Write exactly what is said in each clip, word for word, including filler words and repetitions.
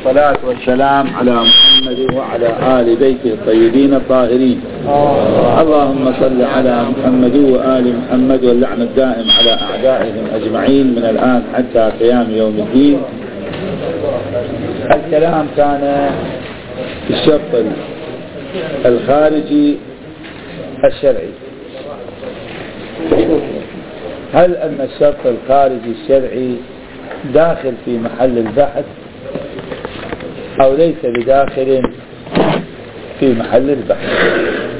والصلاة والسلام على محمد وعلى آل بيته الطيبين الطاهرين. اللهم صل على محمد وآل محمد واللعن الدائم على أعدائهم أجمعين من الآن حتى قيام يوم الدين. الكلام كان في الشرط الخارجي الشرعي. هل أن الشرط الخارجي الشرعي داخل في محل البحث أو ليس بداخل في محل البحث؟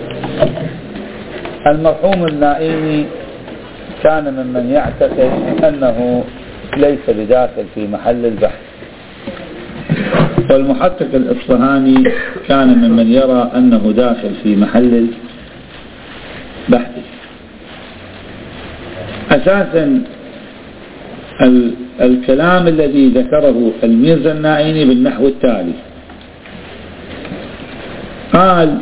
المرحوم النائمي كان ممن يعتقد أنه ليس بداخل في محل البحث، والمحقق الإصفهاني كان ممن يرى أنه داخل في محل البحث. أساسا الكلام الذي ذكره الميرزا النائيني بالنحو التالي: قال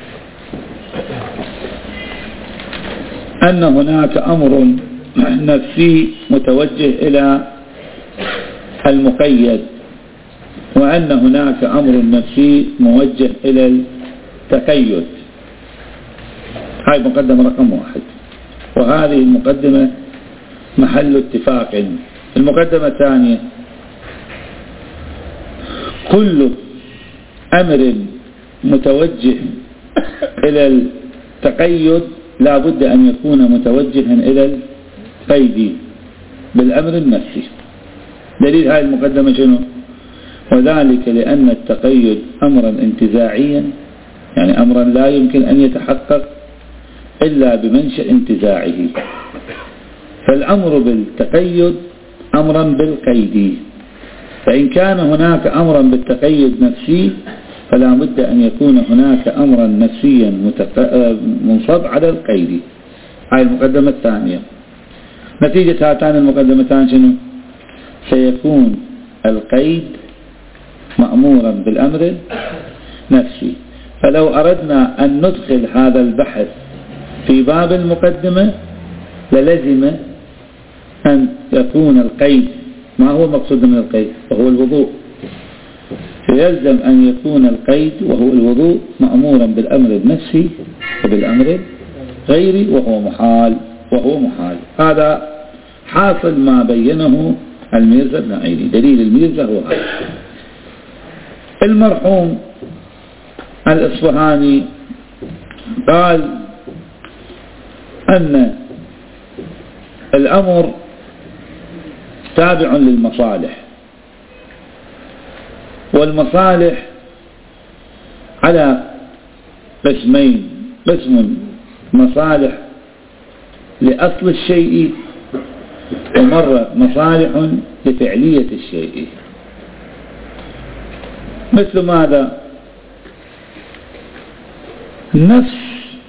أن هناك أمر نفسي متوجه إلى المقيد، وأن هناك أمر نفسي موجه إلى التقيد. هاي مقدمة رقم واحد، وهذه المقدمة محل اتفاق. المقدمة الثانية: كل أمر متوجه إلى التقيد لا بد أن يكون متوجها إلى القيد بالأمر النفسي. دليل هذه المقدمة شنو؟ وذلك لأن التقيد أمرا انتزاعيا، يعني أمرا لا يمكن أن يتحقق إلا بمنشأ انتزاعه، فالأمر بالتقيد أمرا بالقيد. فإن كان هناك أمرا بالتقيد نفسي فلا بد أن يكون هناك أمرا نفسيا منصب على القيد. هاي المقدمة الثانية. نتيجة هاتان المقدمتان شنو؟ سيكون القيد مأمورا بالأمر نفسي. فلو أردنا أن ندخل هذا البحث في باب المقدمة للزم أن يكون القيد، ما هو مقصود من القيد؟ وهو الوضوء. فيلزم أن يكون القيد وهو الوضوء مأمورا بالأمر النفسي وبالأمر غيري، وهو محال وهو محال. هذا حاصل ما بينه الميرزا النائيني. دليل الميرزا هو هذا. المرحوم الإصفهاني قال أن الأمر تابع للمصالح، والمصالح على قسمين: قسم مصالح لأصل الشيء، ومرة مصالح لفعلية الشيء. مثل ماذا؟ نفس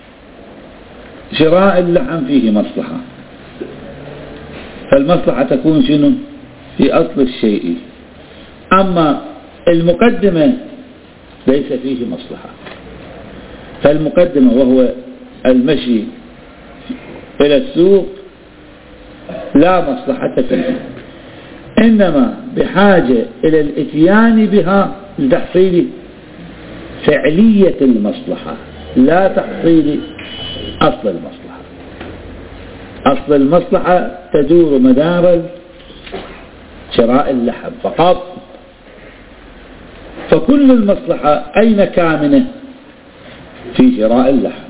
شراء اللحم فيه مصلحة، فالمصلحة تكون شنو؟ في أصل الشيء. أما المقدمة ليس فيه مصلحة، فالمقدمة وهو المشي إلى السوق لا مصلحة فيه، إنما بحاجة إلى الاتيان بها لتحصيل فعلية المصلحة لا تحصيل أصل المصلحة. أصل المصلحة تدور مدار شراء اللحم فقط. فكل المصلحة أين كامنة؟ في شراء اللحم.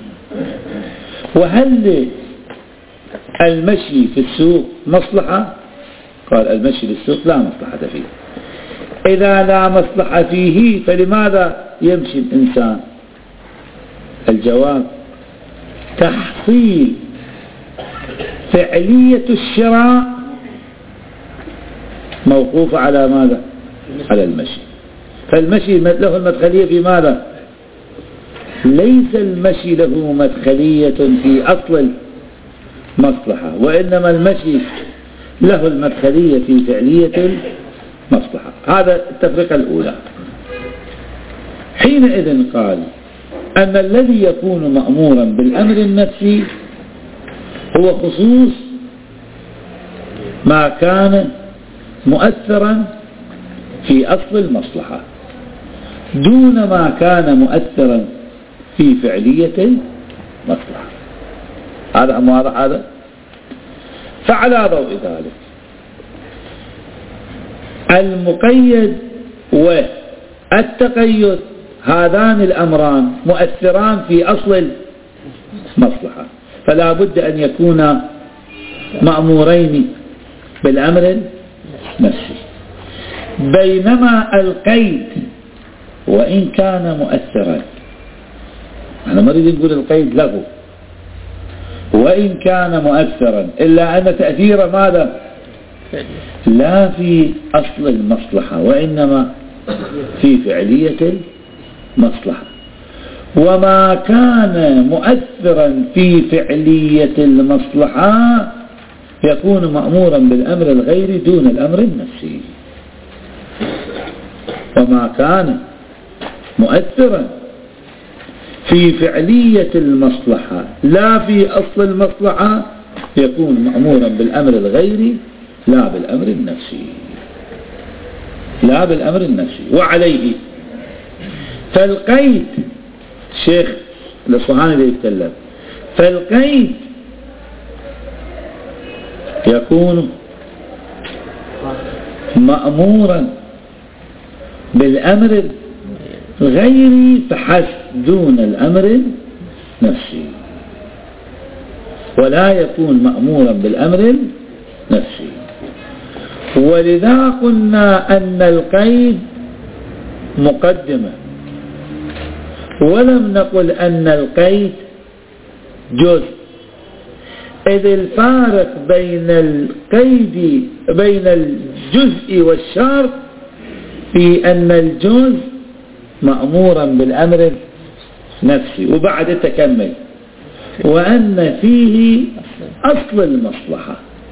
وهل المشي في السوق مصلحة؟ قال المشي في السوق لا مصلحة فيه. إذا لا مصلحة فيه فلماذا يمشي الإنسان؟ الجواب: تحصيل فعلية الشراء موقوفة على ماذا؟ على المشي. فالمشي له المدخلية في ماذا؟ ليس المشي له مدخلية في أصل المصلحة، وإنما المشي له المدخلية في فعلية المصلحة. هذا التفرقة الأولى. حينئذ قال أن الذي يكون مأمورا بالأمر النفسي هو خصوص ما كان مؤثرا في أصل المصلحة، دون ما كان مؤثرا في فعلية المصلحة. هذا أم واضح هذا؟ فعلى ضوء ذلك المقيد والتقيد هذان الأمران مؤثران في أصل المصلحة، فلا بد أن يكون مأمورين بالأمر النفسي. بينما القيد وإن كان مؤثرا، أنا ما أريد نقول القيد له، وإن كان مؤثرا إلا أن تأثير ماذا؟ لا في أصل المصلحة وإنما في فعلية المصلحة. وما كان مؤثرا في فعلية المصلحة يكون مأمورا بالأمر الغيري دون الأمر النفسي. وما كان مؤثرا في فعلية المصلحة لا في أصل المصلحة يكون مأمورا بالأمر الغيري لا بالأمر النفسي، لا بالأمر النفسي. وعليه فالقيد، الشيخ الأصفهاني اللي يتكلم، فالقيد يكون مأمورا بالأمر الغيري فحسب دون الأمر النفسي، ولا يكون مأمورا بالأمر النفسي. ولذا قلنا أن القيد مقدمة، ولم نقل أن القيد جزء، إذ الفارق بين القيد بين الجزء والشرط في أن الجزء مأمورا بالأمر النفسي وبعد تكمل، وأن فيه أصل المصلحة،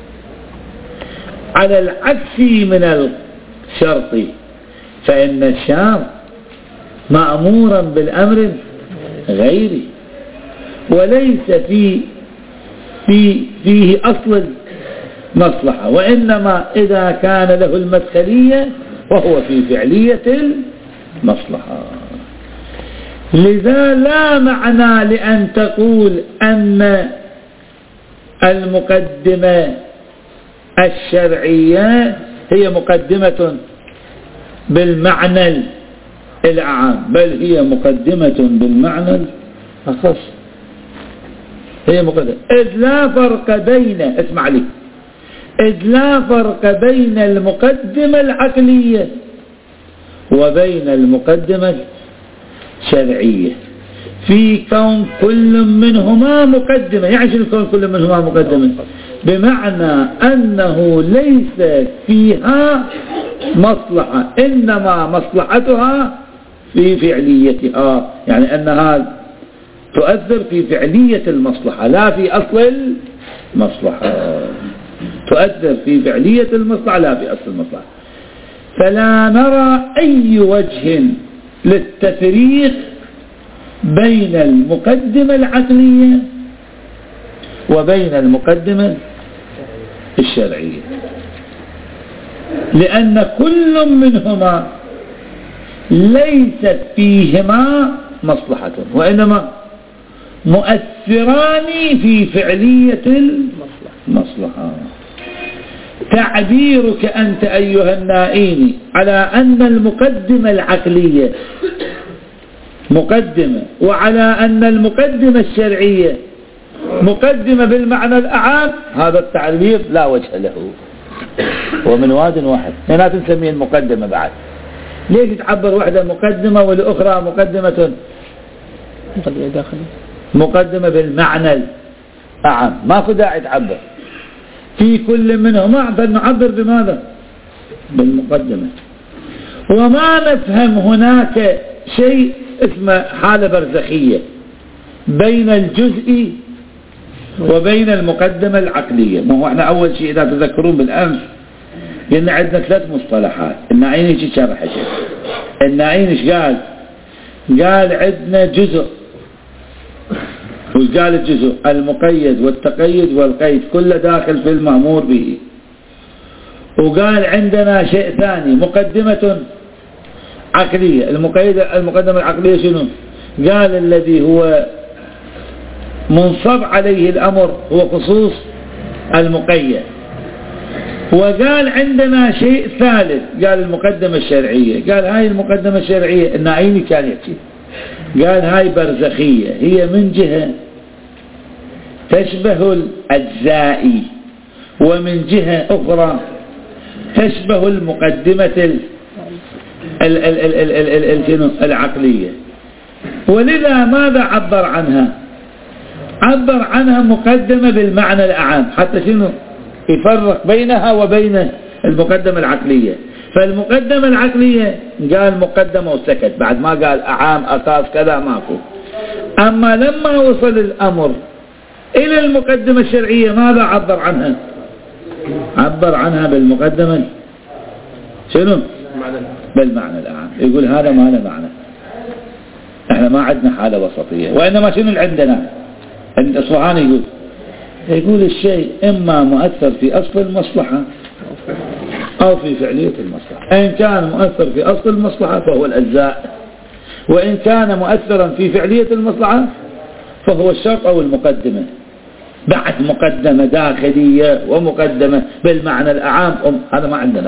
على العكس من الشرط، فإن الشرط مأمورا بالأمر غيري وليس في في فيه أصل المصلحة، وإنما إذا كان له المدخلية وهو في فعلية المصلحة. لذا لا معنى لأن تقول أن المقدمة الشرعية هي مقدمة بالمعنى العام، بل هي مقدمة بالمعنى الخاص. هي مقدمة، إذ لا فرق بين، اسمع لي، إذ لا فرق بين المقدمة العقلية وبين المقدمة الشرعية في كون كل منهما مقدمة. يعني شنو كون كل منهما مقدمة؟ بمعنى أنه ليس فيها مصلحة، إنما مصلحتها في فعليتها، يعني أنها تؤثر في فعلية المصلحة لا في أصل المصلحة، تؤثر في فعلية المصلحة لا في أصل المصلحة. فلا نرى أي وجه للتفريق بين المقدمة العقلية وبين المقدمة الشرعية، لأن كل منهما ليست فيهما مصلحة وإنما مؤثران في فعلية المصلحة. تعبيرك أنت أيها النائين على أن المقدمة العقلية مقدمة وعلى أن المقدمة الشرعية مقدمة بالمعنى الأعام، هذا التعبير لا وجه له، ومن واد واحد لا تسميه المقدمة بعد. ليش تعبر واحدة مقدمة والأخرى مقدمة مقدمة بالمعنى الأعام؟ ما في داعي تعبر في كل منهما، بل نعبر بماذا؟ بالمقدمة. وما نفهم هناك شيء اسمه حالة برزخية بين الجزء وبين المقدمة العقلية. ما هو احنا أول شيء إذا تذكرون بالأمس قلنا عندنا ثلاث مصطلحات. النائين ايش شرح شيء؟ النائين ايش قال؟ قال عندنا جزء، وش قال الجزء؟ المقيد والتقيد والقيد كله داخل في المأمور به. وقال عندنا شيء ثاني، مقدمة عقلية. المقيدة المقدمة العقلية شنو؟ قال الذي هو منصب عليه الأمر هو خصوص المقيد. وقال عندنا شيء ثالث، قال المقدمة الشرعية. قال هاي المقدمة الشرعية النائيني كان يحكي، قال هاي برزخية، هي من جهة تشبه الأجزائي، ومن جهة أخرى تشبه المقدمة العقلية. ولذا ماذا عبر عنها؟ عبر عنها مقدمة بالمعنى الأعام، حتى شنو يفرق بينها وبين المقدمة العقلية. فالمقدمة العقلية قال مقدمة وسكت، بعد ما قال أعام أساس كذا ماكو. أما لما وصل الأمر إلى المقدمة الشرعية ماذا عبر عنها؟ عبر عنها بالمقدمة شنو؟ بالمعنى الأعام. يقول هذا ما له معنى، احنا ما عندنا حالة وسطية، وإنما شنو اللي عندنا؟ عند أصفهاني يقول يقول الشيء إما مؤثر في أصل المصلحة أو في فعلية المصلحة. إن كان مؤثر في أصل المصلحة فهو الأجزاء، وإن كان مؤثرا في فعلية المصلحة فهو الشرط أو المقدمة. بعد مقدمة داخلية ومقدمة بالمعنى الأعام، هذا ما عندنا.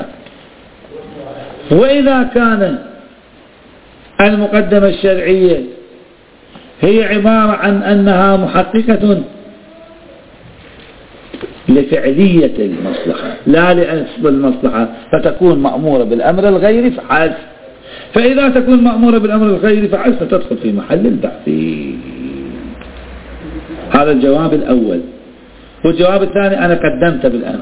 وإذا كان المقدمة الشرعية هي عبارة عن أنها محققة لفعلية المصلحة لا لأصل المصلحة، فتكون مأمورة بالأمر الغيري فحسب. فإذا تكون مأمورة بالأمر الغيري فحسب فتدخل في محل البحث. هذا الجواب الأول. والجواب الثاني أنا قدمته بالأمس،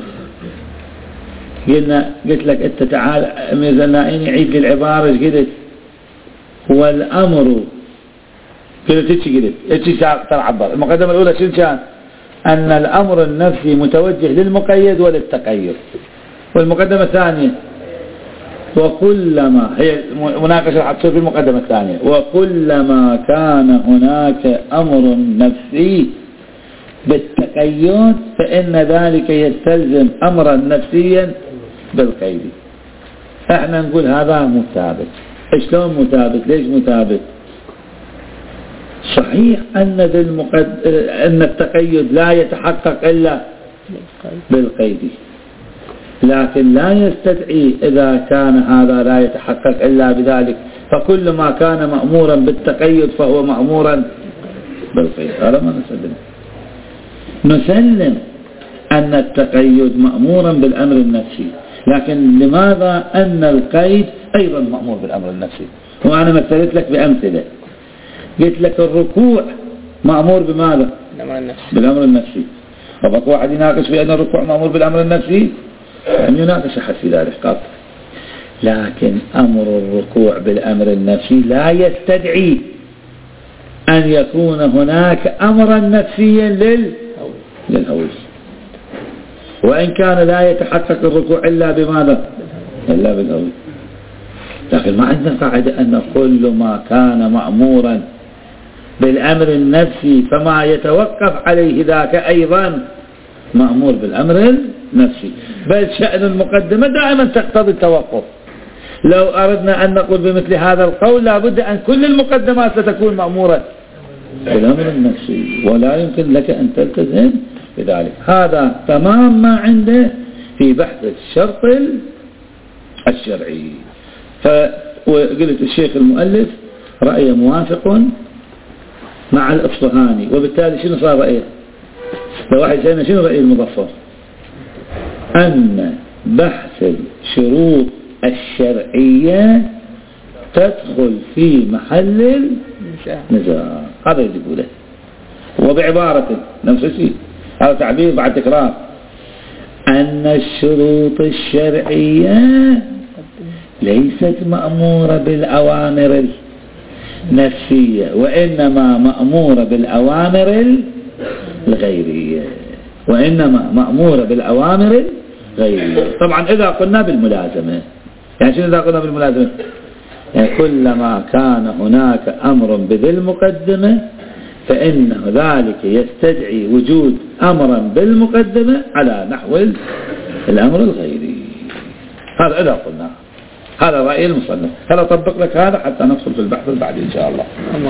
قلنا قلت لك أنت تعال ميزانائين عيد لي العبارة، ايش قلت؟ هو الأمر، قلت ايش قلت؟ ايش ترى عبر المقدمة الأولى شنو كان؟ أن الأمر النفسي متوجه للمقيد وللتقيد. والمقدمة الثانية وكلما هي مناقشة حتصير في المقدمة الثانية، وكلما كان هناك أمر نفسي بالتقيد فإن ذلك يستلزم أمرا نفسيا بالقيد. احنا نقول هذا مثابت. شلون مثابت؟ ليش مثابت؟ صحيح أن, المقد... أن التقيد لا يتحقق إلا بالقيد، لكن لا يستدعي إذا كان هذا لا يتحقق إلا بذلك فكل ما كان مأمورا بالتقيد فهو مأمورا بالقيد. هذا ما نسلم. نسلم أن التقيد مأمورا بالأمر النفسي، لكن لماذا أن القيد أيضا مأمور بالأمر النفسي؟ وأنا مثلت لك بأمثلة، قلت لك الركوع مأمور بماذا؟ بالأمر النفسي. فبقى واحد يناقش بأن الركوع مأمور بالأمر النفسي، يعني يناقش أحد في ذلك قط. لكن أمر الركوع بالأمر النفسي لا يستدعي أن يكون هناك أمرا نفسيا لل... للهوس، وإن كان لا يتحقق الركوع إلا بماذا؟ إلا بالهوس. لكن ما عندنا قاعدة أن كل ما كان مأمورا بالأمر النفسي فما يتوقف عليه ذاك أيضا مأمور بالأمر النفسي، بل شأن المقدمة دائما تقتضي التوقف. لو أردنا أن نقول بمثل هذا القول لابد أن كل المقدمات ستكون مأمورة بالأمر النفسي، ولا يمكن لك أن تلتزم بذلك. هذا تمام ما عنده في بحث الشرط الشرعي. فقلت الشيخ المؤلف رأيه موافق مع الأصفهاني، وبالتالي شنو صار رأيه؟ لو واحد سألنا شنو رأي المظفر؟ أن بحث الشروط الشرعية تدخل في محل النزاع. هذا اللي يقوله، وبعبارة نفس الشيء، هذا تعبير بعد تكرار، أن الشروط الشرعية ليست مأمورة بالأوامر النفسية، وإنما مأمورة بالأوامر الغيرية، وإنما مأمورة بالأوامر الغيرية. طبعا إذا قلنا بالملازمة، يعني شنو إذا قلنا بالملازمة؟ يعني كلما كان هناك أمر بذي المقدمة فإن ذلك يستدعي وجود أمرا بالمقدمة على نحو الأمر الغيري. هذا إذا قلنا. هذا رأي المصنف. هل أطبق لك هذا حتى ندخل في البحث البعدي إن شاء الله. أما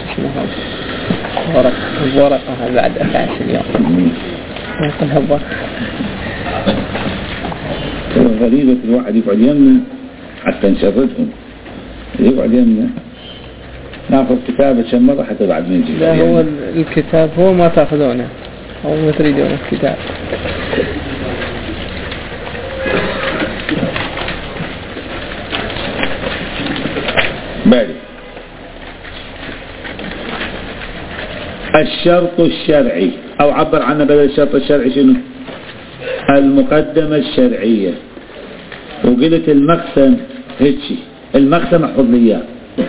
ورقة ورقة بعد أربع يوم يكون هو غريبة الواحد يقعد يمنا حتى نشردهم، يقعد يمنا ناخذ كتابة كم مرة حتى بعد ما نجي. لا هو الكتاب هو ما تأخذونه أو ما تريدون الكتاب. بالي الشرط الشرعي أو عبر عنه بدل الشرط الشرعي شنو؟ المقدمة الشرعية. وقلت المقسم هيتشي المقسم احفظ لي اياه.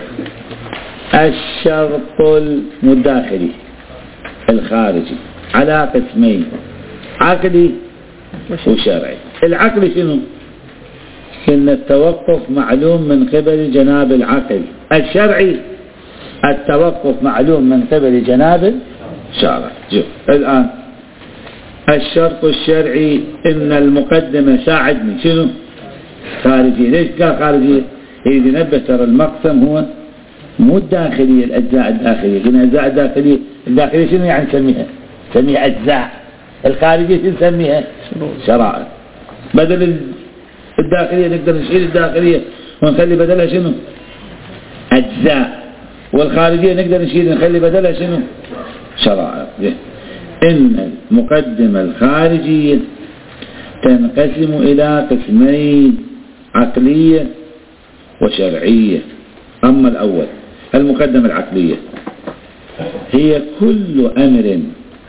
الشرط المداخلي الخارجي على قسمين، عقلي وشرعي. العقلي شنو؟ إن التوقف معلوم من قبل جناب العقل. الشرعي التوقف معلوم من قبل جناب الشارع. شوف الآن الشرط الشرعي إن المقدمة ساعدني شنو؟ خارجية. ليش قال خارجية؟ إذا نبه ترى المقسم هو مو الداخلية، الأجزاء الداخلية. قلنا الأجزاء الداخلية الداخلية شنو يعني نسميها؟ نسميها أجزاء. الخارجية نسميها شرائع. بدل الداخلية نقدر نشيل الداخلية ونخلي بدلها شنو؟ أجزاء. والخارجية نقدر نشيل نخلي بدلها شنو؟ شرائع. إن المقدمة الخارجية تنقسم إلى قسمين، عقلية وشرعية. أما الأول المقدمة العقلية هي كل أمر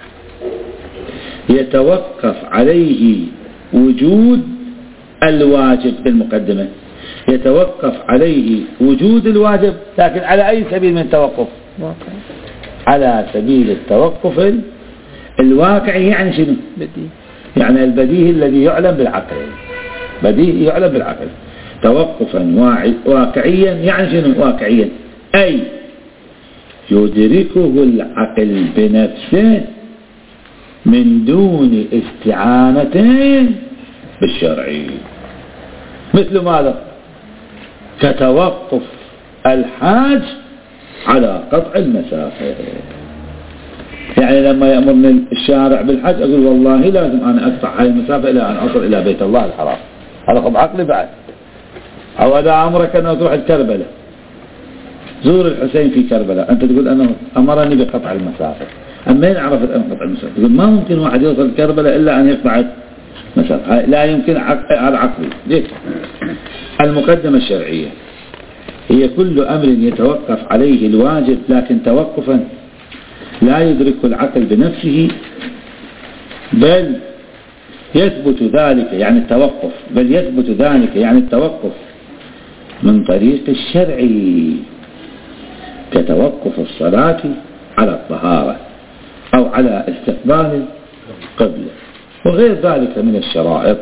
يتوقف عليه وجود الواجب. بالمقدمة يتوقف عليه وجود الواجب، لكن على أي سبيل من التوقف؟ على سبيل التوقف الواقعي. يعني شنو؟ بديهي. يعني البديهي الذي يعلم بالعقل. بديهي يعلم بالعقل. توقفا واقعيا يعني شنو واقعيا؟ أي يدركه العقل بنفسه من دون استعانة بالشرعي. مثل ماذا؟ كتوقف الحاج على قطع المسافة. يعني لما يأمرني الشارع بالحج أقول والله لازم أنا أقطع هاي المسافة إلى أن أصل إلى بيت الله الحرام. هذا خب عقلي بعد. أو إذا أمرك أن تروح الكربلة زور الحسين في كربلاء، أنت تقول أنه أمرني بقطع المسافة. أما مين عرف أن قطع المسافة؟ تقول ما ممكن واحد يوصل كربلاء إلا أن يقطع مسافة. لا يمكن. هذا عقلي. ليش؟ المقدمة الشرعية هي كل أمر يتوقف عليه الواجب، لكن توقفا لا يدرك العقل بنفسه، بل يثبت ذلك يعني التوقف بل يثبت ذلك يعني التوقف من طريق الشرعي، كتوقف الصلاة على الطهارة أو على استقبال القبلة وغير ذلك من الشرائط.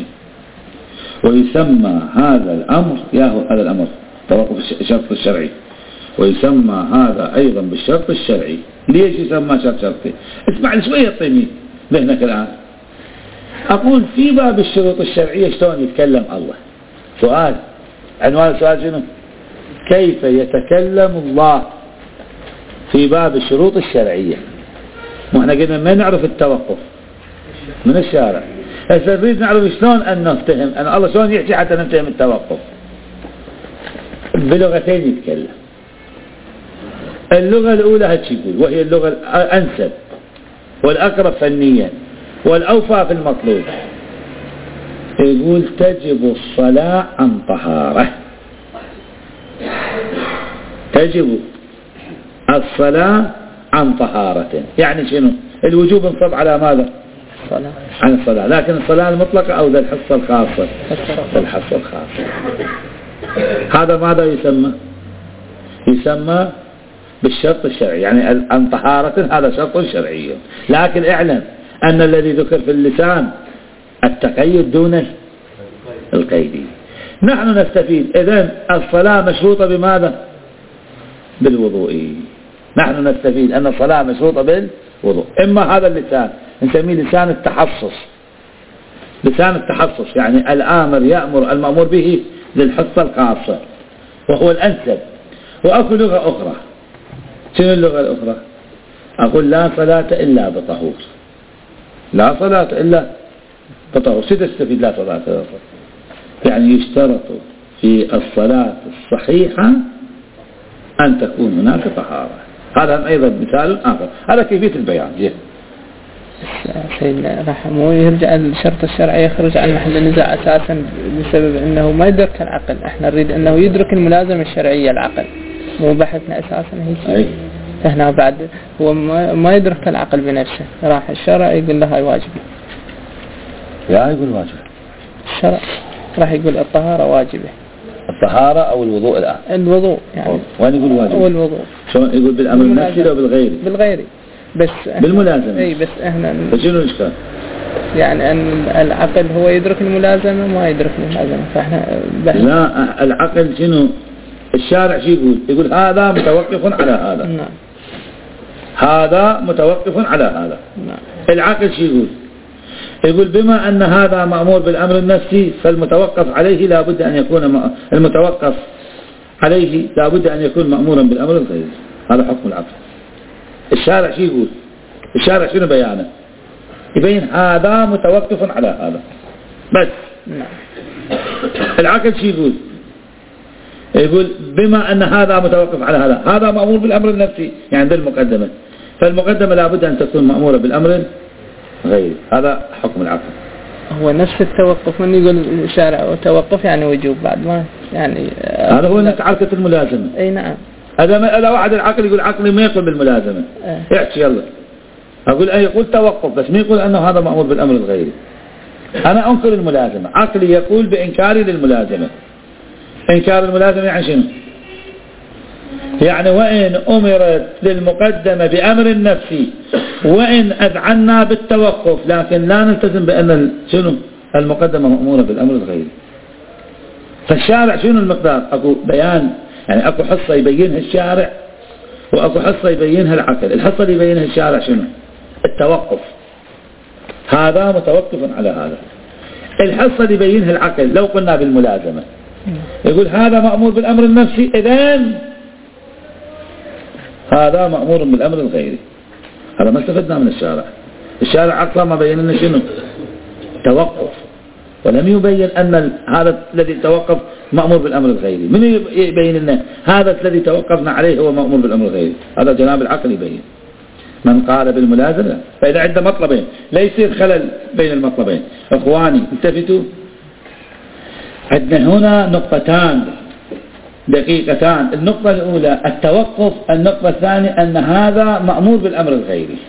ويسمى هذا الأمر ياهو هذا الأمر توقف الشرط الشرعي، ويسمى هذا أيضا بالشرط الشرعي. ليش يسمى شرط شرطي؟ اسمع لي شوية طيبين ذهنك الآن. أقول في باب الشروط الشرعية شلون يتكلم الله؟ سؤال، عنوان السؤال شنو؟ كيف يتكلم الله في باب الشروط الشرعية؟ واحنا قلنا ما نعرف التوقف من الشارع، هسه نريد نعرف شلون أن نفتهم أن الله شلون يحكي حتى نفتهم التوقف. بلغتين يتكلم. اللغة الأولى هاتش يقول، وهي اللغة الأنسب والأقرب فنيا والأوفى في المطلوب. يقول تجب الصلاة عن طهارة. تجب الصلاة عن طهارة. يعني شنو؟ الوجوب انصب على ماذا؟ الصلاة. عن الصلاة، لكن الصلاة المطلقة أو ذا الحصة الخاصة؟ الحصة الخاصة. هذا ماذا يسمى؟ يسمى بالشرط الشرعي، يعني عن طهارة. هذا شرط شرعي. لكن اعلم أن الذي ذكر في اللسان التقيد دون القيد. نحن نستفيد إذن الصلاة مشروطة بماذا؟ بالوضوء. نحن نستفيد أن الصلاة مشروطة بالوضوء. إما هذا اللسان نسميه لسان التحصص. لسان التحصص يعني الآمر يأمر المأمور به للحصة الخاصة وهو الأنسب. وأكو لغة أخرى. شنو اللغة الأخرى؟ أقول لا صلاة إلا بطهور. لا صلاة إلا بطهور. شو تستفيد لا صلاة إلا بطهور؟ يعني يشترط في الصلاة الصحيحة أن تكون هناك طهارة. هذا أيضا مثال آخر. هذا كيفية البيان. جيه. سيدنا رحمه يرجع الشرط الشرعي يخرج عن محل النزاع أساسا بسبب أنه ما يدرك العقل. احنا نريد أنه يدرك الملازمة الشرعية العقل، مو بحثنا أساسا هي شيء. فهنا بعد هو ما يدرك العقل بنفسه، راح الشرع يقول له هاي واجبة. يا يقول واجبة. الشرع راح يقول الطهارة واجبة. الطهارة أو الوضوء الآن؟ الوضوء يعني. وين يقول واجبة؟ أو الوضوء. شلون يقول بالأمر النفسي أو بالغيري؟ بالغيري. بس بالملازمة. اي بس احنا فشنو الاشكال؟ يعني ان العقل هو يدرك الملازمه ما يدرك الملازمه، فاحنا لا العقل شنو؟ الشارع شو يقول؟ يقول هذا متوقف على هذا. نعم. هذا متوقف على هذا. نعم. العقل شو يقول؟ يقول بما ان هذا مأمور بالامر النفسي فالمتوقف عليه لا بد ان يكون المتوقف عليه لا بد ان يكون مأمورا بالامر الغيري. هذا حكم العقل. الشارع شو يقول؟ الشارع شنو بيانه؟ يبين هذا متوقف على هذا بس. نعم. العقل شو يقول؟ يقول بما أن هذا متوقف على هذا، هذا مأمور بالأمر النفسي يعني ذي المقدمة، فالمقدمة لابد أن تكون مأمورة بالأمر غيري. هذا حكم العقل. هو نفس التوقف. من يقول الشارع توقف يعني وجوب بعد ما يعني هذا هو نتعركة الملازمة. أي نعم. هذا ما إذا واحد العقل يقول عقلي ما يقول بالملازمة. أه. يحكي يلا. أقول أي يقول توقف بس ما يقول أنه هذا مأمور بالأمر الغيري. أنا أنكر الملازمة، عقلي يقول بإنكاري للملازمة. إنكار الملازمة يعني شنو؟ يعني وإن أمرت للمقدمة بأمر نفسي وإن أذعنا بالتوقف لكن لا نلتزم بأن شنو المقدمة مأمورة بالأمر الغيري. فالشارع شنو المقدار؟ أكو بيان يعني أكو حصة يبينها الشارع وأكو حصة يبينها العقل. الحصة اللي يبينها الشارع شنو؟ التوقف. هذا متوقف على هذا. الحصة اللي يبينها العقل لو قلنا بالملازمة يقول هذا مأمور بالأمر النفسي إذن هذا مأمور بالأمر الغيري. هذا ما استفدنا من الشارع. الشارع عقلا ما بين لنا شنو؟ توقف، ولم يبين أن هذا الذي توقف مأمور بالأمر الغيري. من يبين لنا هذا الذي توقفنا عليه هو مأمور بالأمر الغيري؟ هذا جناب العقل يبين. من قال بالملازمة فإذا عنده مطلبين لا يصير خلل بين المطلبين. أخواني التفتوا، عندنا هنا نقطتان دقيقتان. النقطة الأولى التوقف، النقطة الثانية أن هذا مأمور بالأمر الغيري.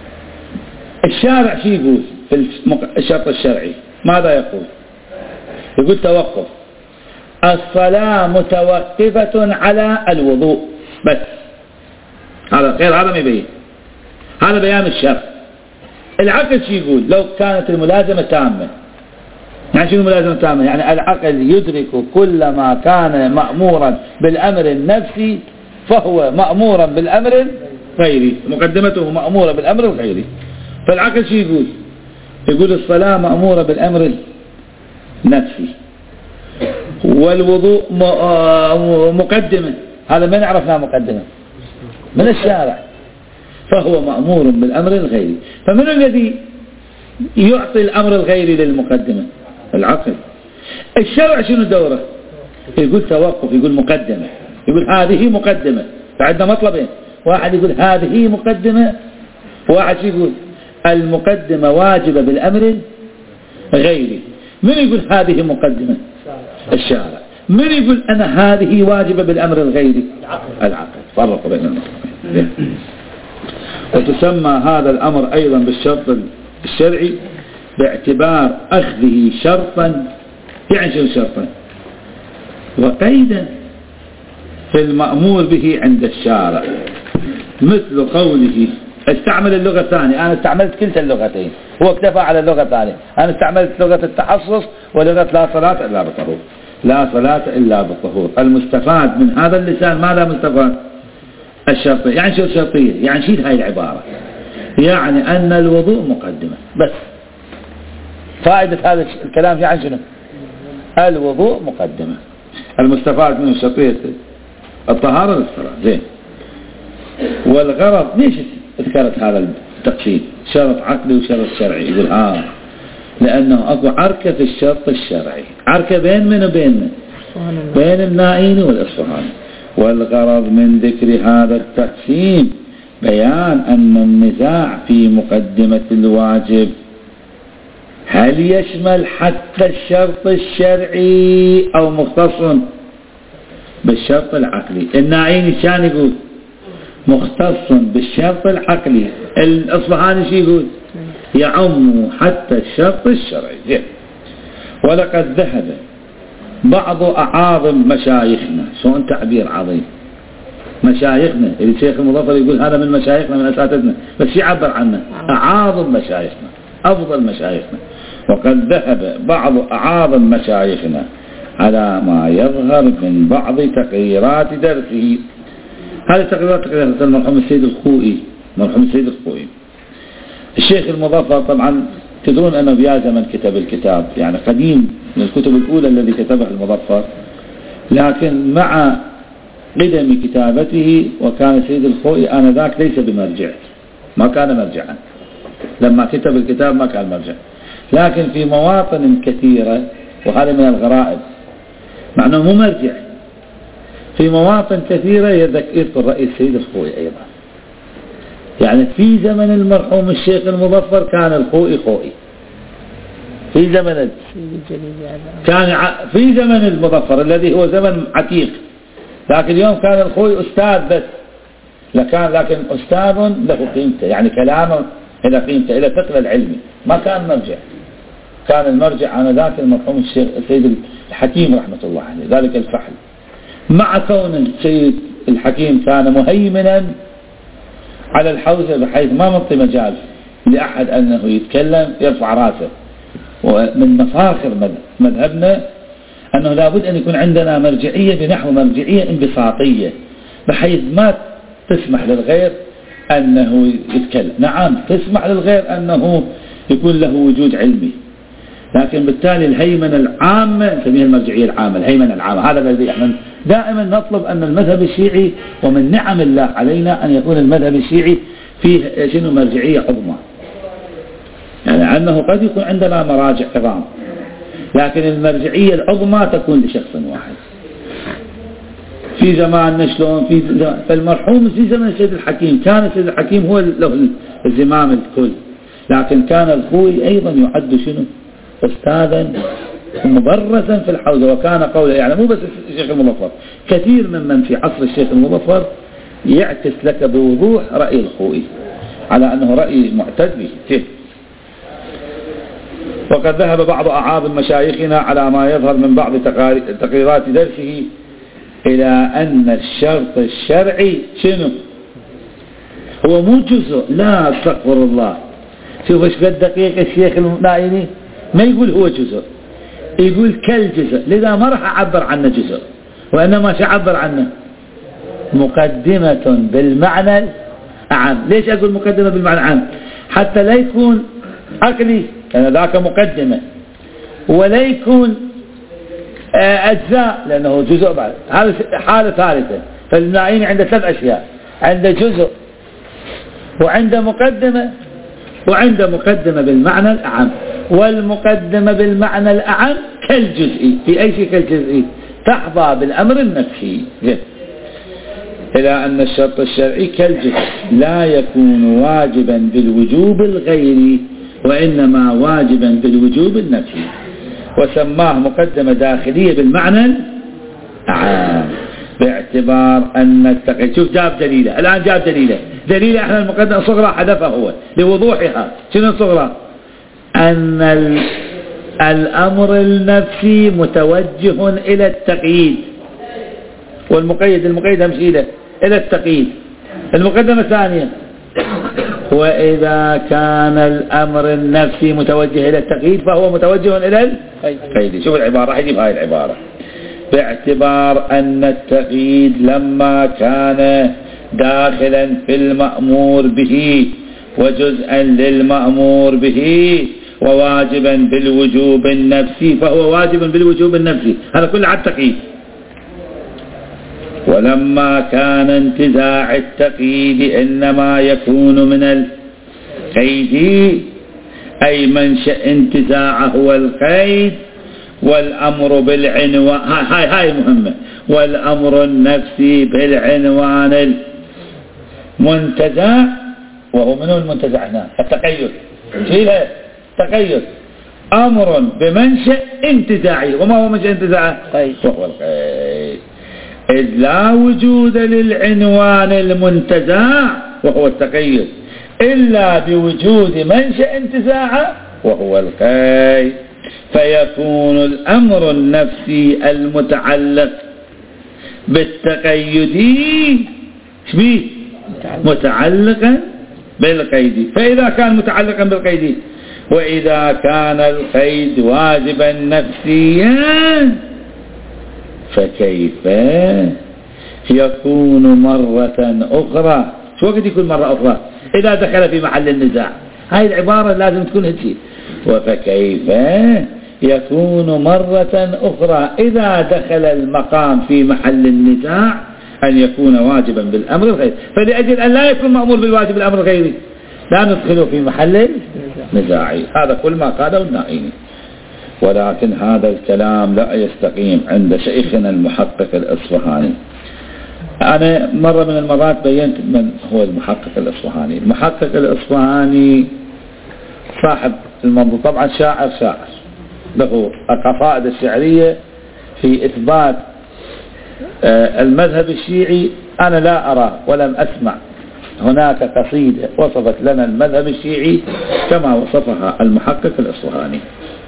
الشارع شو يقول في الشرط الشرعي؟ ماذا يقول؟ يقول توقف الصلاة متوقفة على الوضوء بس. هذا غير هذا ما يبين. هذا بيان الشرع. العقل شو يقول؟ لو كانت الملازمة تامة. يعني شنو ملازمة تامة؟ يعني العقل يدرك كل ما كان مأمورا بالأمر النفسي فهو مأمورا بالأمر الغيري، مقدمته مأمورة بالأمر الغيري. فالعقل شو يقول؟ يقول الصلاة مأمورة بالأمر النفسي والوضوء مقدمة. هذا ما نعرفنا مقدمة من الشارع، فهو مأمور بالأمر الغيري. فمن الذي يعطي الأمر الغيري للمقدمة؟ العقل. الشرع شنو دوره؟ يقول توقف، يقول مقدمة، يقول هذه مقدمة. فعندنا مطلبين، واحد يقول هذه مقدمة، وواحد يقول المقدمة واجبة بالأمر غيري. من يقول هذه مقدمة؟ الشارع. من يقول أنا هذه واجبة بالأمر الغيري؟ العقل. فرق بين المطلبين. وتسمى هذا الأمر أيضا بالشرط الشرعي باعتبار أخذه شرطا. يعني شو شرطا؟ وقيدا في المأمور به عند الشارع، مثل قوله استعمل اللغة الثانية. أنا استعملت كلتا اللغتين، هو اكتفى على اللغة الثانية. أنا استعملت لغة التحصص ولغة لا صلاة إلا بالطهور. لا صلاة إلا بالطهور. المستفاد من هذا اللسان ماذا مستفاد؟ الشرطية. يعني شو الشرطية؟ يعني شيل هاي العبارة، يعني أن الوضوء مقدمة بس. فائدة هذا الكلام يعني شنو؟ الوضوء مقدمة. المستفاد منه شرطية الطهارة للصلاة. زين. والغرض ليش ذكرت هذا التقسيم؟ شرط عقلي وشرط شرعي. يقول ها لأنه أكو عركة في الشرط الشرعي، عركة بين من وبين بين النائين والإصفهاني. والغرض من ذكر هذا التقسيم بيان أن النزاع في مقدمة الواجب هل يشمل حتى الشرط الشرعي أو مختص بالشرط العقلي. النائين كان يقول مختص بالشرط العقلي، الأصبحاني شي يقول يعم حتى الشرط الشرعي. ولقد ذهب بعض أعاظم مشايخنا، شلون تعبير عظيم، مشايخنا، الشيخ المظفر يقول هذا من مشايخنا من أساتذتنا، بس يعبر عنه أعاظم مشايخنا أفضل مشايخنا. وقد ذهب بعض أعاظم مشايخنا على ما يظهر من بعض تقريرات درسه. هذه تقريرات تقريرات المرحوم السيد الخوئي، مرحوم السيد الخوئي. الشيخ المظفر طبعا تدرون أنه في زمن كتب الكتاب، يعني قديم من الكتب الأولى الذي كتبها المظفر، لكن مع قدم كتابته وكان السيد الخوئي آنذاك ليس بمرجع، ما كان مرجعا لما كتب الكتاب، ما كان مرجع، لكن في مواطن كثيرة، وهذا من الغرائب مع أنه مو مرجع، في مواطن كثيرة يذكر رأي السيد الخوئي أيضا. يعني في زمن المرحوم الشيخ المظفر كان الخوئي خوئي، في زمن كان في زمن المظفر الذي هو زمن عتيق، لكن اليوم كان الخوئي أستاذ بس، لكان لكن أستاذ له قيمته، يعني كلامه إلى قيمته إلى ثقل العلمي، ما كان مرجع. كان المرجع عن ذاك المرحوم الشيخ السيد الحكيم رحمة الله عليه، ذلك الفحل، مع كون السيد الحكيم كان مهيمنا على الحوزة بحيث ما منطي مجال لأحد أنه يتكلم يرفع راسه. ومن مفاخر مذهبنا أنه لابد أن يكون عندنا مرجعية بنحو مرجعية انبساطية، بحيث ما تسمح للغير أنه يتكلم. نعم تسمح للغير أنه يكون له وجود علمي، لكن بالتالي الهيمنة العامة نسميها المرجعية العامة، الهيمنة العامة. هذا الذي احنا دائما نطلب، أن المذهب الشيعي ومن نعم الله علينا أن يكون المذهب الشيعي فيه شنو مرجعية عظمى، يعني أنه قد يكون عندنا مراجع عظام، لكن المرجعية العظمى تكون لشخص واحد. في زماننا شلون في زمان فالمرحوم في زمن السيد الحكيم كان السيد الحكيم هو له الزمام الكل، لكن كان الخوئي أيضا يعد شنو أستاذا مبرزا في الحوزة. وكان قوله يعني مو بس الشيخ المظفر، كثير ممن في عصر الشيخ المظفر يعكس لك بوضوح رأي الخوئي على أنه رأي معتد به. وقد ذهب بعض أعاظم مشايخنا على ما يظهر من بعض تقريرات درسه إلى أن الشرط الشرعي شنو هو مو جزء، لا استغفر الله، شوف ايش قد دقيق الشيخ النائني، ما يقول هو جزء، يقول كالجزء، لذا ما راح أعبر عنه جزء، وإنما سأعبر عنه مقدمة بالمعنى العام. ليش أقول مقدمة بالمعنى العام؟ حتى لا يكون عقلي لأن ذاك مقدمة، ولا يكون أجزاء لأنه جزء بعد. هذا حالة ثالثة. فالنائين عنده ثلاث أشياء، عنده جزء وعنده مقدمة وعنده مقدمة بالمعنى الأعم. والمقدمة بالمعنى الأعم كالجزئي، في أي شيء كالجزئي تحظى بالأمر النفسي، إلى أن الشرط الشرعي كالجزء لا يكون واجبا بالوجوب الغيري، وإنما واجبا بالوجوب النفسي، وسماه مقدمة داخلية بالمعنى العام، باعتبار أن التقييد. شوف جاب دليله الآن، جاب دليله دليله احنا المقدمة الصغرى حذفها هو لوضوحها. شنو الصغرى؟ أن الأمر النفسي متوجه إلى التقييد، والمقيد المقيد همشي له إلى التقييد. المقدمة الثانية وإذا كان الأمر النفسي متوجه إلى التقييد فهو متوجه إلى القيد. شوف العبارة، راح يجيب هاي العبارة، باعتبار أن التقييد لما كان داخلا في المأمور به وجزءا للمأمور به وواجبا بالوجوب النفسي فهو واجب بالوجوب النفسي. هذا كله على التقييد، ولما كان انتزاع التقييد إنما يكون من القيد أي منشأ انتزاعه هو القيد، والأمر بالعنوان هاي هاي مهمة، والأمر النفسي بالعنوان المنتزع، وهو منه المنتزع هنا التقيد، شيلها تقيد، أمر بمنشأ انتزاعي. وما هو منشأ انتزاعه؟ وهو القيد، إذ لا وجود للعنوان المنتزع وهو التقيد إلا بوجود منشأ انتزاعه وهو القيد، فيكون الأمر النفسي المتعلق بالتقيد شبيه متعلقا بالقيد. فإذا كان متعلقا بالقيد وإذا كان القيد واجبا نفسيا فكيف يكون مرة أخرى؟ شو وقت يكون مرة أخرى؟ إذا دخل في محل النزاع. هاي العبارة لازم تكون هذه. وفكيف يكون مرة أخرى إذا دخل المقام في محل النزاع أن يكون واجبا بالأمر الغيري. فلأجل أن لا يكون مأمور بالواجب الأمر الغيري لا ندخله في محل النزاع. هذا كل ما قاله النائيني. ولكن هذا الكلام لا يستقيم عند شيخنا المحقق الأصفهاني. أنا مرة من المرات بينت من هو المحقق الأصفهاني. المحقق الأصفهاني صاحب المنظور، طبعا شاعر شاعر له القصائد الشعرية في إثبات المذهب الشيعي. أنا لا أرى ولم أسمع هناك قصيدة وصفت لنا المذهب الشيعي كما وصفها المحقق الأصفهاني.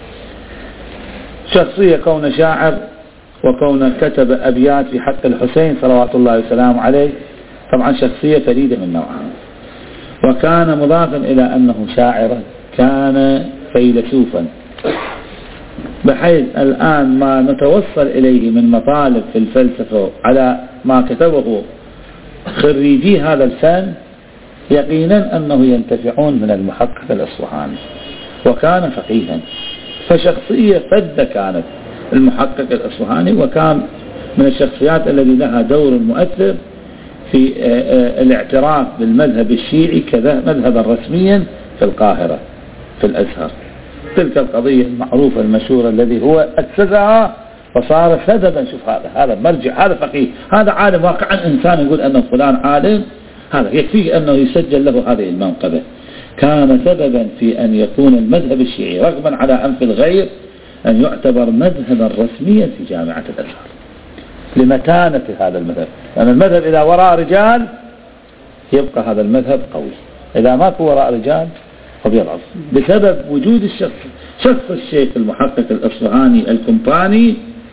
شخصية كون شاعر وكون كتب أبيات في حق الحسين صلوات الله وسلامه عليه، طبعا شخصية فريدة من نوعها. وكان مضافا إلى أنه شاعرا كان فيلسوفا، بحيث الآن ما نتوصل إليه من مطالب في الفلسفة على ما كتبه خريجي هذا الفن يقينا أنه ينتفعون من المحقق الأصفهاني. وكان فقيها، فشخصية فذة كانت المحقق الأصفهاني، وكان من الشخصيات التي لها دور مؤثر في الاعتراف بالمذهب الشيعي كمذهبا رسميا في القاهرة في الأزهر. تلك القضية المعروفة المشهورة الذي هو أسسها فصار سببا. شوف هذا هذا مرجع، هذا فقيه، هذا عالم واقعا. إنسان يقول أنه فلان عالم هذا يكفيه أنه يسجل له هذه المنقبة. كان سببا في أن يكون المذهب الشيعي رغما على أنف الغير أن يعتبر مذهبا رسميا في جامعة الأزهر لمتانة هذا المذهب. لأن المذهب إذا وراء رجال يبقى هذا المذهب قوي، إذا ماكو وراء رجال فبيضعف. بسبب وجود الشخص شخص الشيخ المحقق الأصفهاني الكمباني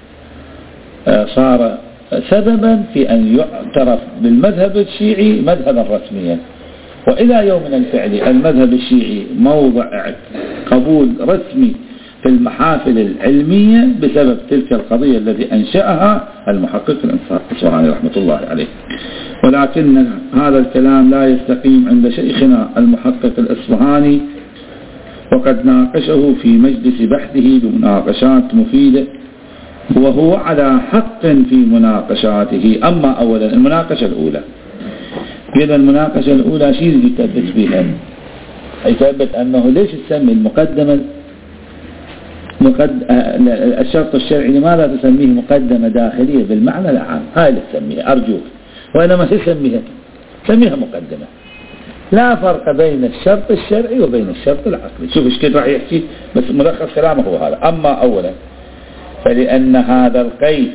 صار سببا في أن يعترف بالمذهب الشيعي مذهبا رسميا. وإلى يومنا الفعلي المذهب الشيعي موضع قبول رسمي في المحافل العلمية بسبب تلك القضية التي أنشأها المحقق الأصفهاني رحمة الله عليه. ولكن هذا الكلام لا يستقيم عند شيخنا المحقق الأصفهاني، وقد ناقشه في مجلس بحثه بمناقشات مفيدة، وهو على حق في مناقشاته. أما أولا المناقشة الأولى، إذا المناقشة الأولى شيء يثبت بها، يثبت أنه ليش تسمي المقدمة مقد... الشرط الشرعي لماذا تسميه مقدمة داخلية بالمعنى العام؟ هاي اللي تسميها أرجوك، وإنما تسميها تسميها مقدمة. لا فرق بين الشرط الشرعي وبين الشرط العقلي. شوف ايش كيف راح يحكي، بس ملخص كلامه هو هذا. أما أولا فلأن هذا القيد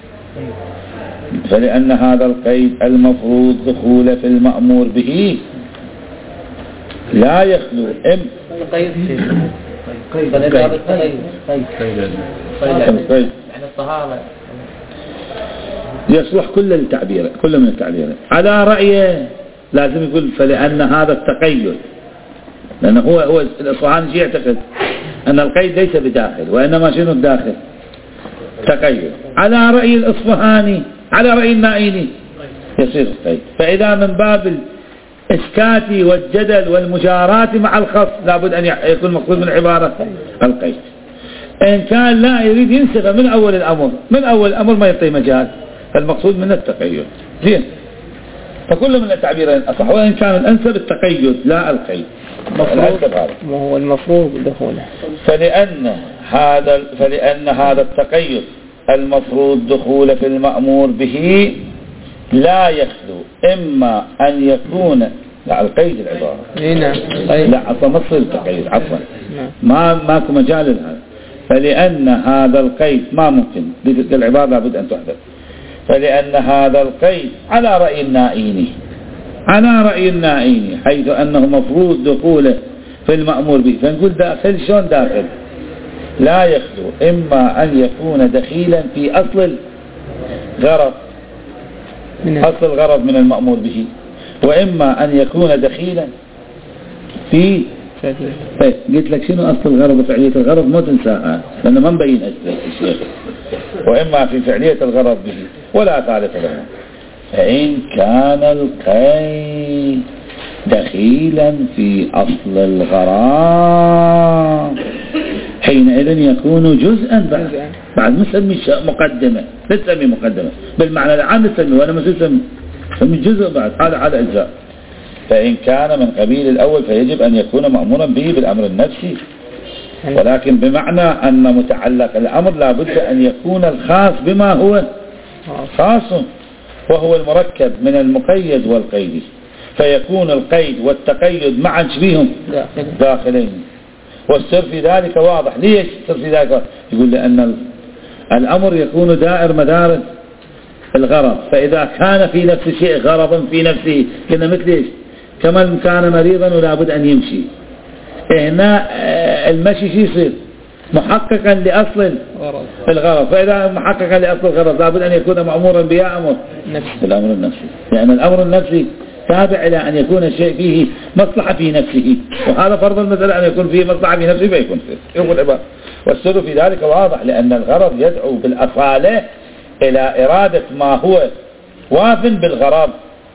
فلأن هذا القيد المفروض دخول في المأمور به لا يخلو إم قيد قيد قيد قيد يعني الطهارة يصلح كل التعبير كل من التعبير. على رأيه لازم يقول فلأن هذا التقيد، لأنه هو هو الأصفهاني يعتقد أن القيد ليس بداخل وإنما شنو الداخل؟ تقيد. على رأي الأصفهاني على رأي النائيني يصير القيد. فإذا من باب الإسكات والجدل والمجارات مع الخص لابد أن يكون مقصود من العبارة القيد. إن كان لا يريد ينسخ من أول الأمر من أول الأمر ما يعطي مجال، المقصود من التقيد. زين، فكل من التعبيرين أصح، وإن كان الأنسب التقيد لا القيد. ما هو المفروض دخوله، فلأن هذا فلأن هذا التقيد المفروض دخول في المأمور به لا يخلو إما أن يكون لا القيد العبارة هنا لا أصلا مصر التقيد عفوا ما ماكو مجال لهذا. فلأن هذا القيد ما ممكن العبارة لابد أن تحدث. فلأن هذا القيد على رأي النائيني على رأي النائيني حيث أنه مفروض دخوله في المأمور به، فنقول داخل شون داخل لا يخلو إما أن يكون دخيلا في أصل الغرض أصل الغرض من المأمور به، وإما أن يكون دخيلا في طيب قلت لك شنو أصل الغرض وفعلية الغرض ما تنساها لأنه ما مبين الشيخ. وإما في فعلية الغرض به ولا ثالث له. فإن كان القيد دخيلا في أصل الغرض حينئذ يكون جزءا بعد بعد نسمي مقدمة نسمي مقدمة بالمعنى العام نسمي وأنا ما نسمي نسمي جزء بعد هذا على أجزاء. فإن كان من قبيل الأول فيجب أن يكون مأمورا به بالأمر النفسي، ولكن بمعنى أن متعلق الأمر لابد أن يكون الخاص بما هو خاص وهو المركب من المقيد والقيد، فيكون القيد والتقيد معا شبيهم داخلين. والسر في ذلك واضح. ليش السر في ذلك؟ يقول لأن الأمر يكون دائر مدار الغرض، فإذا كان في نفس الشيء غرضا في نفسه كنا مثل إيش كمن كان مريضا ولا بد أن يمشي. هنا المشي شيء يصير محققا لأصل الغرض، فإذا محققا لأصل الغرض لابد أن يكون مأمورا بها أمر الأمر النفسي، لأن يعني الأمر النفسي تابع إلى أن يكون الشيء فيه مصلحة في نفسه، وهذا فرض المسألة أن يكون فيه مصلحة في نفسه فيكون فيه يقول عبارة. والسر في ذلك واضح، لأن الغرض يدعو بالأصالة إلى إرادة ما هو واف بالغرض،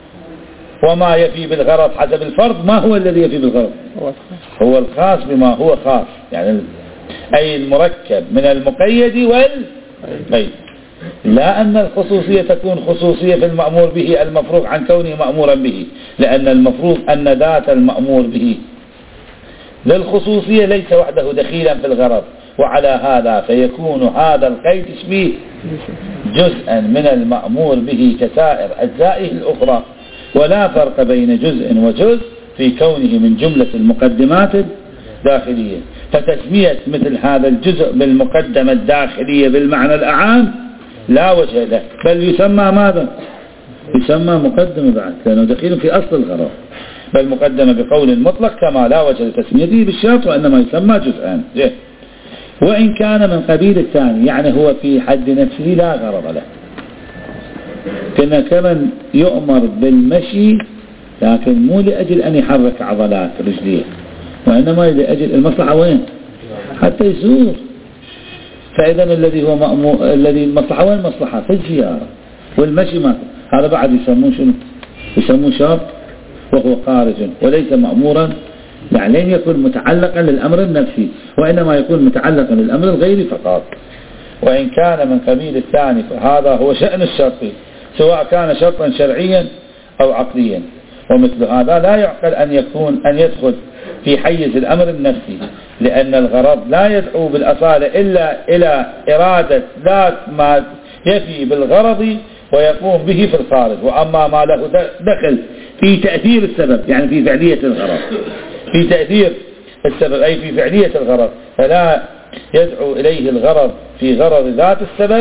وما يفي بالغرض حسب الفرض ما هو الذي يفي بالغرض هو الخاص بما هو خاص، يعني أي المركب من المقيد والقيد. لا أن الخصوصية تكون خصوصية في المأمور به المفروغ عن كونه مأمورا به، لأن المفروض أن ذات المأمور به للخصوصية ليس وحده دخيلا في الغرض، وعلى هذا فيكون هذا القيد شبيه جزءا من المأمور به كسائر أجزائه الأخرى، ولا فرق بين جزء وجزء في كونه من جملة المقدمات الداخلية. فتسمية مثل هذا الجزء بالمقدمة الداخلية بالمعنى الأعام لا وجه له، بل يسمى ماذا؟ يسمى مقدمة بعد، لأنه دخيل في أصل الغرض، بل مقدمة بقول مطلق كما لا وجه لتسميته بالشرط، وإنما يسمى جزءان. وإن كان من قبيل الثاني يعني هو في حد نفسه لا غرض له، كنا كمن يؤمر بالمشي لكن مو لأجل أن يحرك عضلات رجليه، وإنما لأجل المصلحة وين؟ حتى يسور. فإذا الذي هو مأمور الذي المصلحة وين؟ المصلحة في السيارة، والمشي ما هذا بعد يسمون شنو؟ يسمون شرط وهو خارج وليس مأمورا، يعني لن يكون متعلقا للأمر النفسي، وإنما يكون متعلقا للأمر الغيري فقط. وإن كان من قبيل الثاني فهذا هو شأن الشرط، سواء كان شرطا شرعيا أو عقليا، ومثل هذا لا يعقل أن يكون أن يدخل في حيز الأمر النفسي، لأن الغرض لا يدعو بالأصالة إلا إلى إرادة ذات ما يفي بالغرض ويقوم به في الخارج. وأما ما له دخل في تأثير السبب يعني في فعلية الغرض في تأثير السبب أي في فعلية الغرض فلا يدعو إليه الغرض في غرض ذات السبب،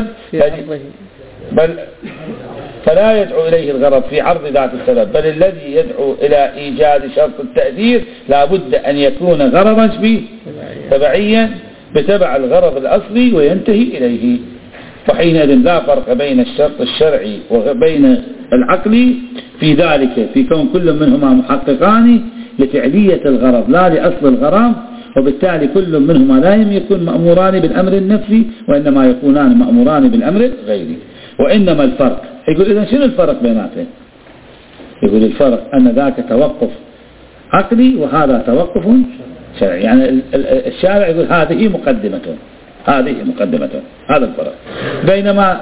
بل فلا يدعو إليه الغرض في عرض ذات السبب، بل الذي يدعو إلى إيجاد شرط التأثير لا بد أن يكون غرضا به تبعيا بتبع الغرض الأصلي وينتهي إليه. فحينئذ لا فرق بين الشرط الشرعي وبين العقلي في ذلك، في كون كل منهما محققان لفعلية الغرض لا لأصل الغرض، وبالتالي كل منهما لا يكون مأموران بالأمر النفسي، وإنما يكونان مأموران بالأمر الغيري. وإنما الفرق يقول إذا شنو الفرق بيناتهم؟ يقول الفرق أن ذاك توقف عقلي وهذا توقف شرعي، يعني الشارع يقول هذه مقدمة هذه مقدمة، هذا الفرق. بينما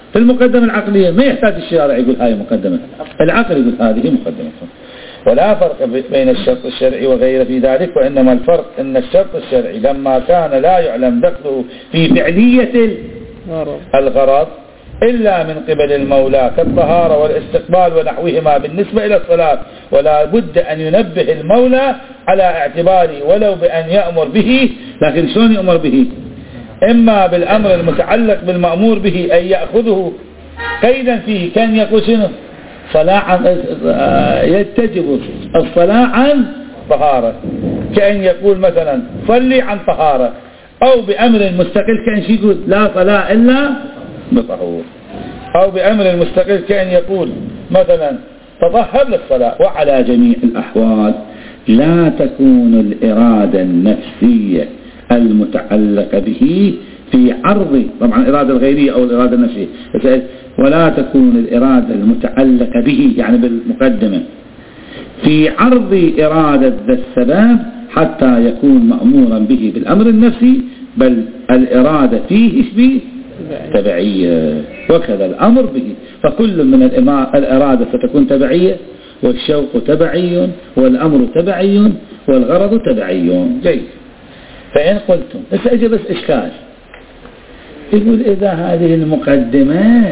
في المقدمة العقلية ما يحتاج الشارع يقول هاي مقدمة، العقل يقول هذه مقدمة. ولا فرق بين الشرط الشرعي وغيره في ذلك، وإنما الفرق أن الشرط الشرعي لما كان لا يعلم دخله في فعلية الغرض إلا من قبل المولى كالطهارة والاستقبال ونحوهما بالنسبة إلى الصلاة، ولا بد أن ينبه المولى على اعتباره ولو بأن يأمر به. لكن شلون يأمر به؟ إما بالأمر المتعلق بالمأمور به أن يأخذه قيدا فيه، كان يقول شنو؟ صلاة عن يتجب الصلاة عن طهارة، كأن يقول مثلا صلي عن طهارة، أو بأمر مستقل كأن يقول لا صلاة إلا بطهور، أو بأمر مستقل كأن يقول مثلا تطهر للصلاة. وعلى جميع الأحوال لا تكون الإرادة النفسية المتعلقة به في عرض، طبعا الإرادة الغيرية أو الإرادة النفسية، ولا تكون الإرادة المتعلقة به يعني بالمقدمة في عرض إرادة ذا السبب حتى يكون مأمورا به بالأمر النفسي، بل الإرادة فيه به تبعية، وكذا الأمر به. فكل من الإرادة ستكون تبعية، والشوق تبعي، والأمر تبعي، والغرض تبعي. جيد. فإن قلتم بس أجي بس إشكال، يقول إذا هذه المقدمة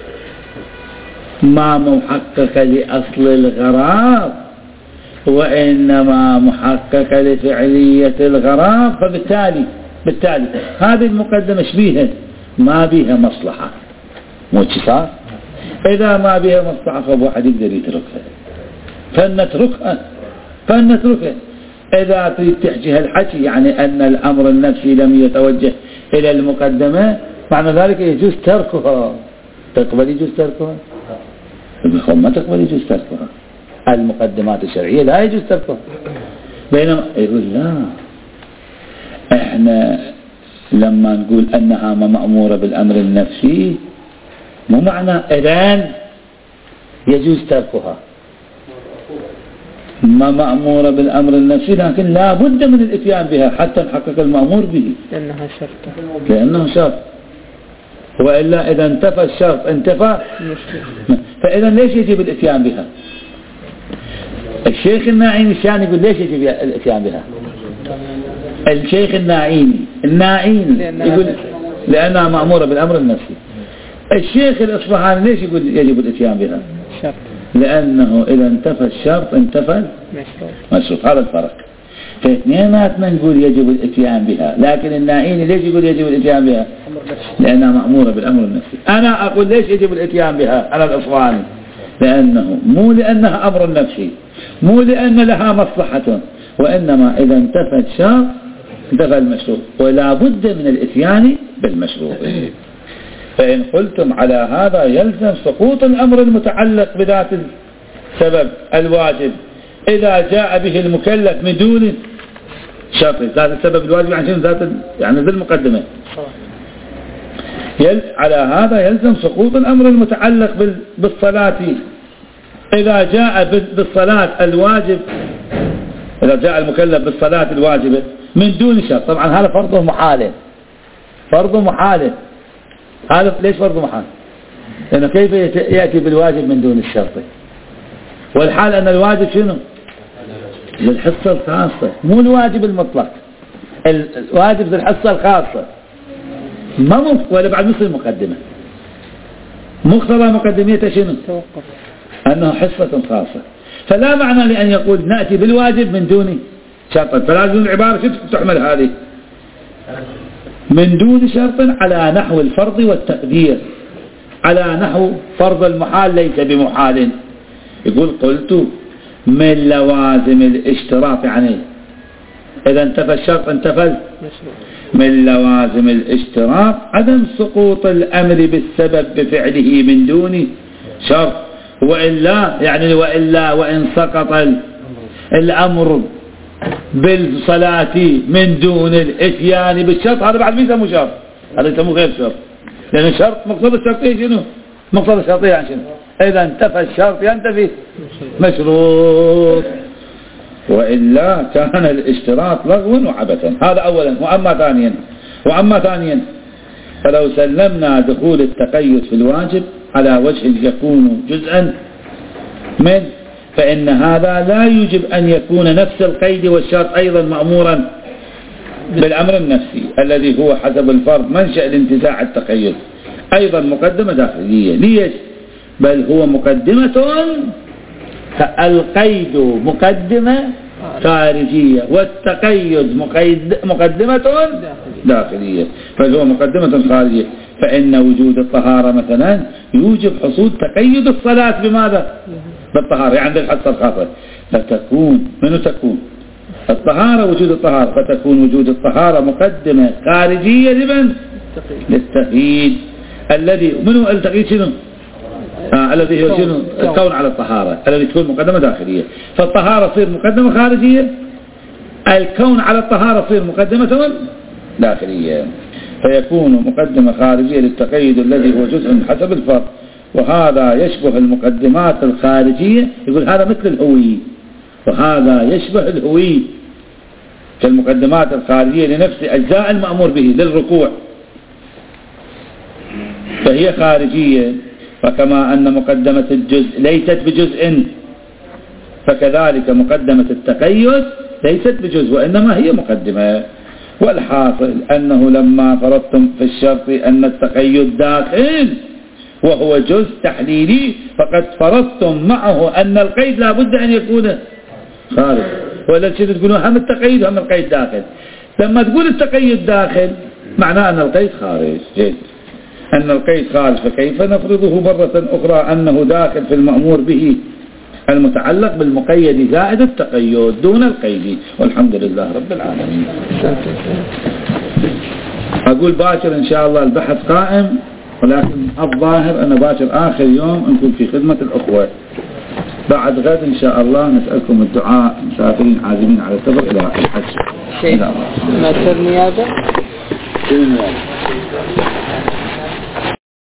ما محققة لأصل الغرض وإنما محققة لفعلية الغرض، فبالتالي بالتالي هذه المقدمة شبيهة ما بها مصلحة، مو صار؟ إذا ما بها مصلحة فواحد يقدر يتركها، فلنتركها فلنتركها. إذا تريد تحكي هالحكي يعني أن الأمر النفسي لم يتوجه إلى المقدمة، معنى ذلك يجوز تركها. تقبل يجوز تركها؟ ما تقبل يجوز تركها. المقدمات الشرعية لا يجوز تركها. بينما يقول لا، احنا لما نقول أنها مأمورة بالأمر النفسي مو معنى إذن يجوز تركها، ما مأمورة بالأمر النفسي، لكن لا بد من الاتيان بها حتى نحقق المأمور به، لأنها شرط لأنه شرط. وإلا إذا انتفى الشرط انتفى. فإذا ليش يجب الاتيان بها؟ الشيخ الناعيني الشان يقول ليش يجب الاتيان بها؟ الشيخ الناعيني الناعيني يقول لأنها مأمورة بالأمر النفسي. الشيخ الإصفهاني ليش يقول يجب الاتيان بها؟ شرط، لأنه إذا انتفى الشرط انتفى المشروط. هذا الفرق. فاثنيناتنا نقول يجب الاتيان بها، لكن الناعيني ليش يقول يجب الاتيان بها؟ لأنها مأمورة بالأمر النفسي. أنا أقول ليش يجب الاتيان بها؟ أنا الإصفهاني لأنه مو لأنها أمر نفسي، مو لأن لها مصلحة، وإنما إذا انتفى الشرط انتفى المشروط، ولا بد من الاتيان بالمشروط. فإن قلتم على هذا يلزم سقوط الأمر المتعلق بذات السبب الواجب إذا جاء به المكلف من دون شرط. ذات السبب الواجب يعني ذات يعني ذي المقدمة. يل على هذا يلزم سقوط الأمر المتعلق بالصلاة إذا جاء بالصلاة الواجب، إذا جاء المكلف بالصلاة الواجبة من دون شرط. طبعا هذا فرض محال، فرض محال. هذا ليش فرض محال؟ لأنه كيف يأتي بالواجب من دون الشرط؟ والحال أن الواجب شنو؟ للحصة الخاصة، مو الواجب المطلق. الواجب للحصة الخاصة ما ممكن ولا بعد مثل المقدمة. مقتضى مقدميته شنو؟ توقف أنه حصة خاصة. فلا معنى لأن يقول نأتي بالواجب من دون شرط، فلازم العبارة شو تحمل هذه؟ من دون شرط على نحو الفرض والتقدير، على نحو فرض المحال ليس بمحال. يقول قلت من لوازم الاشتراط، يعني إذا انتفى الشرط انتفى. من لوازم الاشتراط عدم سقوط الأمر بالسبب بفعله من دون شرط، وإلا يعني وإلا وإن سقط الأمر بالصلاة من دون الاتيان بالشرط، هذا بعد مين يسموه شرط؟ هذا يسموه غير شرط، لأن الشرط مقصود الشرطية شنو؟ مقصود الشرطية يعني شنو؟ إذا انتفى الشرط ينتفي مشروط، وإلا كان الاشتراط لغوا وعبثا. هذا أولا. وأما ثانيا وأما ثانيا فلو سلمنا دخول التقيد في الواجب على وجه يكون جزءا من، فإن هذا لا يجب أن يكون نفس القيد والشرط أيضا مأمورا بالأمر النفسي الذي هو حسب الفرض منشأ لانتزاع التقيد، أيضا مقدمة داخلية. ليش؟ بل هو مقدمة، القيد مقدمة خارجية والتقيد مقدمة داخلية، بل هو مقدمة خارجية. فإن وجود الطهارة مثلا يوجب حصول تقيد الصلاة بماذا؟ بالطهارة، يعني عند الحصة الخاصة. فتكون منو تكون الطهارة؟ وجود الطهارة، فتكون وجود الطهارة مقدمة خارجية لمن؟ للتقييد الذي منو التقييد شنو؟ آه الذي هو شنو؟ الكون على الطهارة الذي تكون مقدمة داخلية. فالطهارة تصير مقدمة خارجية، الكون على الطهارة تصير مقدمة داخلية، فيكون مقدمة خارجية للتقيد الذي هو جزء حسب الفرض. وهذا يشبه المقدمات الخارجية، يقول هذا مثل الهوي، وهذا يشبه الهوي كالمقدمات الخارجية لنفس أجزاء المأمور به للركوع، فهي خارجية. فكما أن مقدمة الجزء ليست بجزء، فكذلك مقدمة التقيد ليست بجزء وإنما هي مقدمة. والحاصل أنه لما فرضتم في الشرط أن التقيد داخل وهو جزء تحليلي، فقد فرضتم معه أن القيد لا بد أن يكون خارج. ولا شيء تقولون هم التقيد هم القيد داخل. لما تقول التقيد داخل معناه أن القيد خارج. جيد. أن القيد خارج، فكيف نفرضه مرة أخرى أنه داخل في المأمور به المتعلق بالمقيد زائد التقيد دون القيد. والحمد لله رب العالمين. أقول باكر إن شاء الله البحث قائم، ولكن الظاهر أن باكر آخر يوم نكون في خدمة الأخوة. بعد غد إن شاء الله نسألكم الدعاء مسافرين عازمين على السفر إلى الحج. شيء ما ترني هذا؟